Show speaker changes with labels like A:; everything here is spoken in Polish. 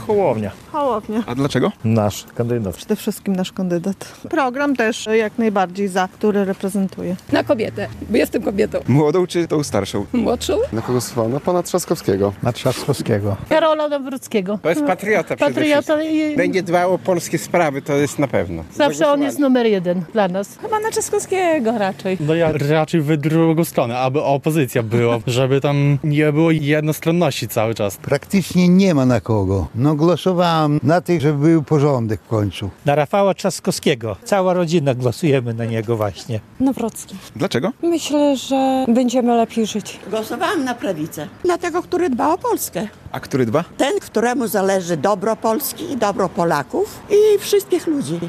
A: Hołownia.
B: Hołownia.
C: A dlaczego?
A: Nasz kandydat.
B: Przede wszystkim nasz kandydat. Program też jak najbardziej za, który reprezentuje.
D: Na kobietę, bo jestem kobietą.
C: Młodą czy tą starszą?
D: Młodszą?
E: Na kogo słucham? Na pana Trzaskowskiego.
A: Na Trzaskowskiego.
F: Karola Nawrockiego.
G: To jest patriota przede
F: Patriota
G: wszystkim.
F: i
G: Będzie dbał o polskie sprawy, to jest na pewno.
F: zawsze on jest numer 1 dla nas.
D: Chyba na Trzaskowskiego raczej.
H: No ja raczej w drugą stronę, aby opozycja była, żeby tam nie było jednostronności cały czas.
I: Praktycznie nie ma na kogo. No głosowałem na tych, żeby był porządek w końcu.
A: Na Rafała Trzaskowskiego. Cała rodzina głosujemy na niego właśnie.
D: Nawrocki.
C: Dlaczego?
D: Myślę, że będziemy lepiej żyć.
J: Głosowałam na prawicę. Na tego, który dba o Polskę.
C: A który dba?
J: Ten, któremu zależy dobro Polski i dobro Polaków i wszystkich ludzi.